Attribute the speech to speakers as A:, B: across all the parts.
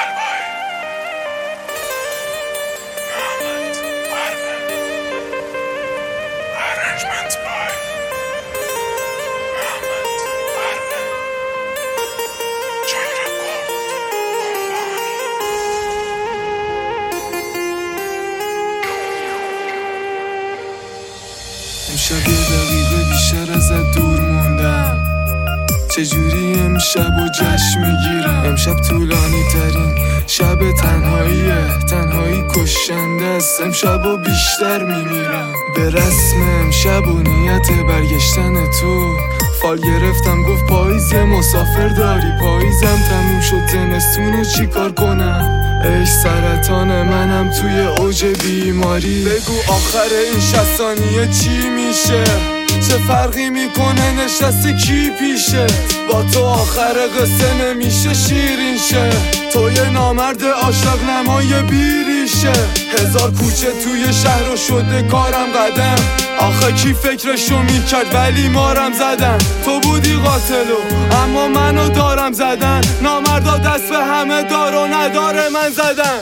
A: امشب یه دقیقه بیشتر ازت دور موندم، چجوری امشب و جشن میگیرم. امشب طولانی ترین شب تنهایی کشنده است. امشب و بیشتر میمیرم به رسم امشب و نیت برگشتن تو. فال گرفتم گفت پاییز یه مسافر داری، پاییزم تموم شد زمستونو چی کار کنم. ای سرطان منم توی اوج بیماری، بگو آخر این 60 ثانیه چی میشه؟ چه فرقی میکنه نشستی کی پیشه؟ با تو آخر قصه نمیشه شیرین شه. تو یه نامرد عاشق نمای بیریشه. 1000 کوچه توی شهر و شده کارم قدم. آخه کی فکرشو میکرد ولی مارم زدن. تو بودی قاتلو اما منو دارم زدن. نامردا دست به همه دار و نداره من زدن.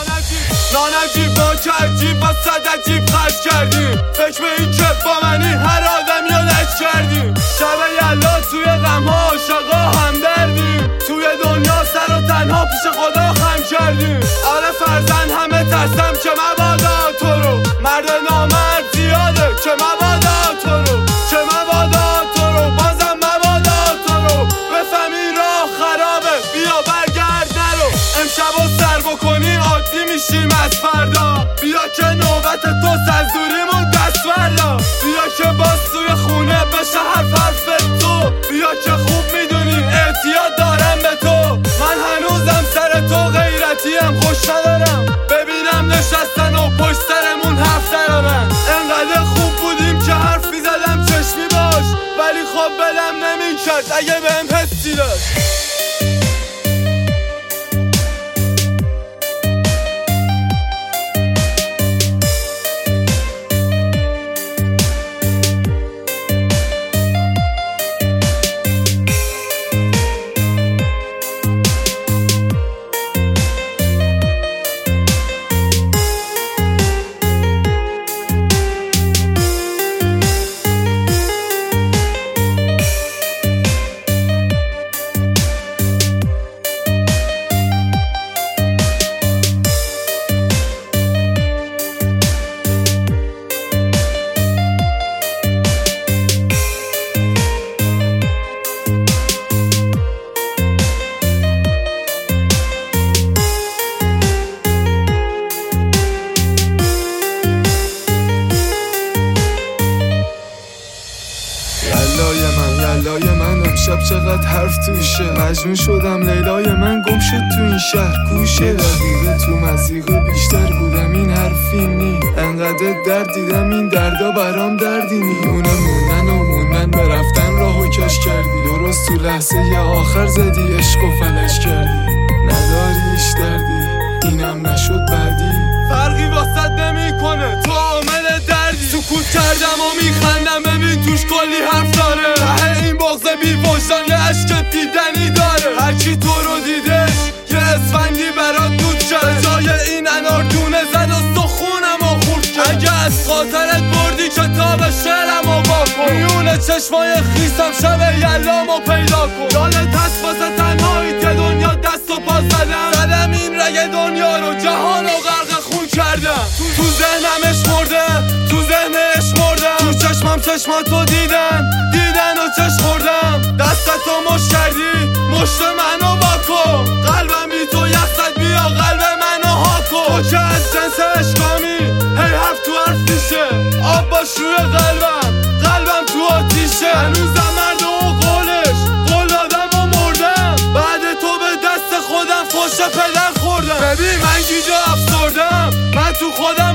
A: نانجیب با که عجیب و صد عجیب خرج کردیم. فکر به این که با منی هر آدم یادش کردیم. شب یلا توی غمها عاشقا همدردیم. توی دنیا سر و تنها پیش خدا خم کردیم. آره فرزن همه ترسم که مبادا تو رو. مرد نامرد زیاده که مبادا تو رو. که مبادا تو رو بازم مبادا تو رو. بفهمی راه خرابه بیا برگرد نرو. امشب و سر بکنی عادی میشیم از فردا. بیا که نوبت تو سنزوریمون دست بردا. بیا که باز توی خونه بشه حرف تو. بیا که خوب میدونی اعتیاد دارم به تو. من هنوزم سر تو غیرتیم خوش ندارم. ببینم نشستن و پشت سرمون حرف درارن. انقدر خوب بودیم که حرف میزدم چشمی باش، ولی خب بدم نمیکرد اگه بهم حسی داشت. یلای من امشب چقدر حرف توشه. مجنون شدم لیلای من گم شد تو این شهر گوشه. دقیقه تو مزیقه بیشتر بودم این حرفی نی. انقدر درد دیدم این دردا برام دردی نی. اونه موندن به رفتن راهو کش کردی. درست تو لحظه یه آخر زدی عشق و فلش کردی. نداریش دردی اینم نشد بعدی. فرقی واسط نمیکنه تو عامل دردی. سکوت کردم و میخندم ببین توش کلی حرف داره. ته این بغض بی وجدان یه عشق دیدنی داره. هرکی تو رو دیدش یه اسفندی برات دود کرد. جای این اناردونه زد و سخونم و خورد کرد. اگه از خاطرت بردی کتاب شعرم و واکن. میونه چشمای خیسم شب یلامو پیدا کن. یالت هست واسه تنهایی که دنیا دست و پا زدم این رگ دنیا رو جهان و غرق خون کردم. تو ذهنم اشمرده تو ذهنش مردم. تو چشمم چشماتو دیدن و چشم خوردم. دستتو مش کردی مشت منو واکن. قلبم بی تو یخزد بیا قلب منو هاکن. تو که از جنس اشکامی هی حرف تو حرف میشه. آب باش روی قلبم تو آتیشه. هنوزم مرد و قول دادم و مردم. بعد تو به دست خودم فوش پدر خوردم. ببین من گیجا افسردم من تو خودم